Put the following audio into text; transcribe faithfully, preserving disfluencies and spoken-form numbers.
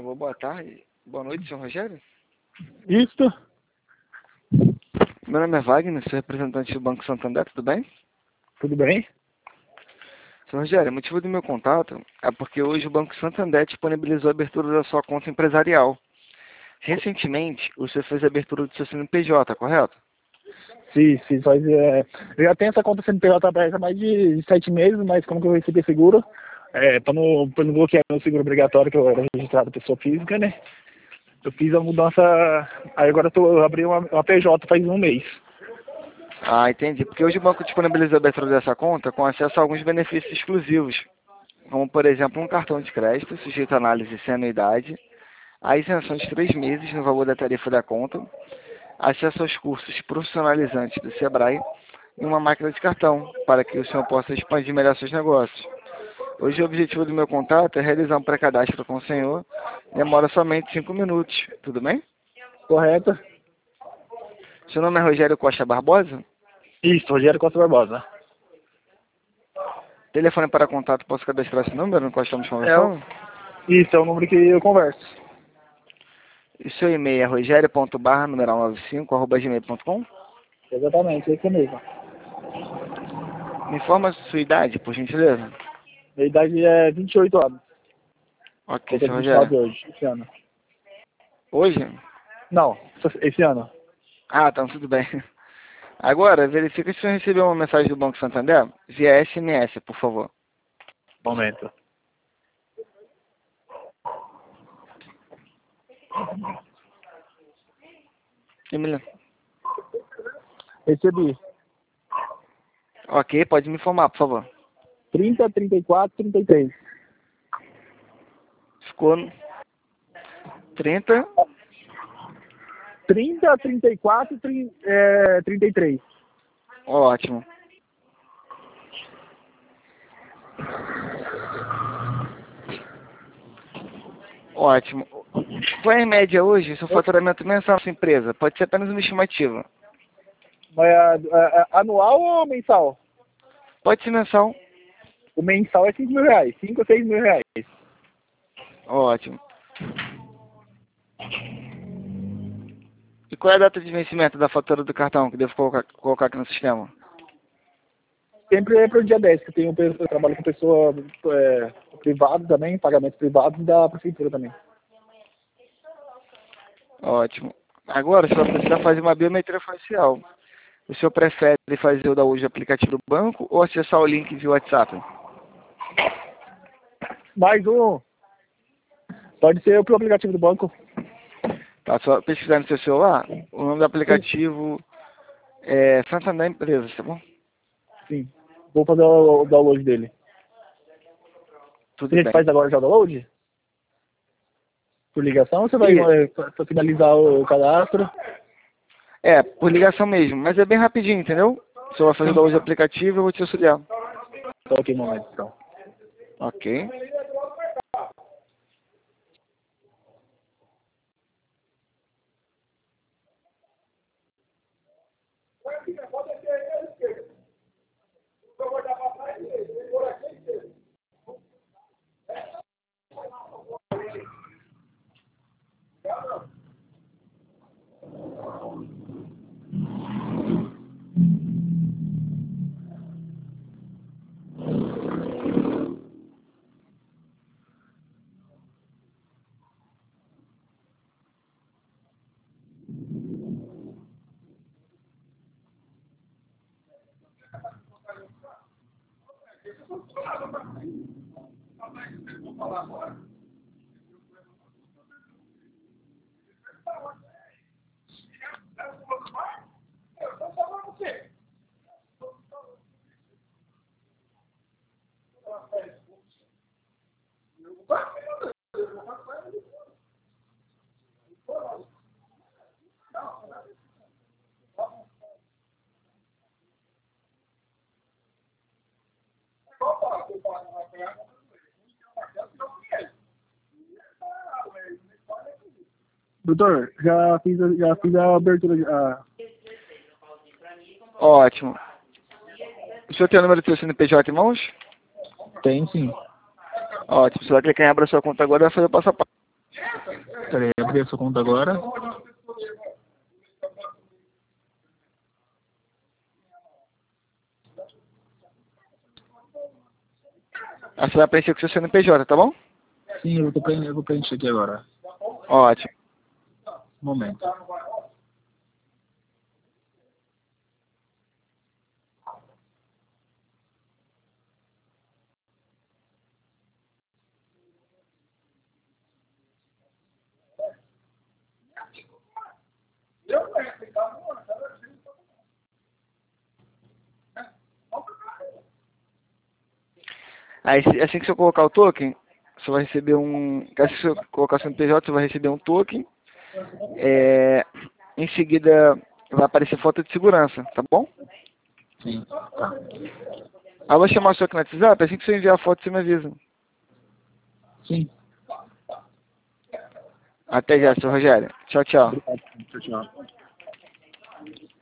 Alô, boa tarde. Boa noite, senhor Rogério. Isso. Meu nome é Wagner, sou representante do Banco Santander, tudo bem? Tudo bem? senhor Rogério, o motivo do meu contato é porque hoje o Banco Santander disponibilizou a abertura da sua conta empresarial. Recentemente, o senhor fez a abertura do seu C N P J, correto? Sim, sim, faz, é, eu já tenho essa conta C N P J aberta há mais de sete meses, mas como que eu recebi seguro, é, para não, pra não bloquear meu seguro obrigatório, que eu era registrado pessoa física, né? Eu fiz a mudança, aí agora eu, tô, eu abri uma, uma P J faz um mês. Ah, entendi. Porque hoje o banco disponibilizou a abertura dessa conta com acesso a alguns benefícios exclusivos, como, por exemplo, um cartão de crédito sujeito a análise sem anuidade, a isenção de três meses no valor da tarifa da conta, acesso aos cursos profissionalizantes do Sebrae e uma máquina de cartão, para que o senhor possa expandir melhor seus negócios. Hoje o objetivo do meu contato é realizar um pré-cadastro com o senhor. Demora somente cinco minutos, tudo bem? Correto? Seu nome é Rogério Costa Barbosa? Isso, Rogério Costa Barbosa. Telefone para contato, posso cadastrar esse número no qual estamos É, o- conversando? isso, é o número que eu converso. E seu e-mail é rogério.barra, numeral noventa e cinco, arroba gmail ponto com? Exatamente, é isso mesmo. Me informa a sua idade, por gentileza. Minha idade é vinte e oito anos. Ok, Eu tô seu de vinte e nove Rogério. hoje, esse ano. Hoje? Não, esse ano. Ah, então tudo bem. Agora, verifica se o senhor recebeu uma mensagem do Banco Santander via S M S, por favor. Momento. Emília. Recebi. Ok, pode me informar, por favor. trinta, trinta e quatro, trinta e três. Ficou no trinta. trinta, trinta e quatro, trinta, é, trinta e três. Ótimo. Ótimo. Qual é a média hoje, seu faturamento mensal da sua empresa? Pode ser apenas uma estimativa. Mas, é, é, anual ou mensal? Pode ser mensal. O mensal é cinco mil reais. cinco ou seis mil reais. Ótimo. E qual é a data de vencimento da fatura do cartão que devo colocar, colocar aqui no sistema? Sempre é para o dia dez, que eu, tenho, eu trabalho com pessoa é, privada também, pagamentos privados da prefeitura também. Ótimo. Agora, você vai precisar fazer uma biometria facial. O senhor prefere fazer o da hoje aplicativo do banco ou acessar o link via WhatsApp? Mais um. Pode ser o aplicativo do banco. Tá só pesquisar no seu celular. O nome do aplicativo é Santander Empresas, tá bom? Sim. Vou fazer o, o download dele. Tudo Você bem. faz agora já o download? Por ligação ou você vai E, para finalizar o cadastro? é, por ligação mesmo, mas é bem rapidinho, entendeu? O senhor vai fazer o download do aplicativo e eu vou te auxiliar. Só aqui um momento, então. Ok. Doutor, já fiz, a- já fiz a abertura. A... Ótimo. O senhor tem o número do seu C N P J em mãos? Tem sim. Ótimo. Você vai clicar em abra sua conta agora e vai fazer o passo a passo. Peraí, abri a sua conta agora. Aí você vai preencher com o seu C N P J, tá bom? Sim, eu vou preencher, eu vou preencher aqui agora. Ótimo. Um momento. Aí se- assim que você colocar o token, você vai receber um. Assim que você colocar o C N P J, você vai receber um token. É, em seguida vai aparecer foto de segurança, tá bom? Sim, tá. Aí eu vou chamar o seu aqui no WhatsApp, assim que você enviar a foto, você me avisa. Sim. Até já, seu Rogério. Tchau, tchau. Obrigado. Tchau, tchau.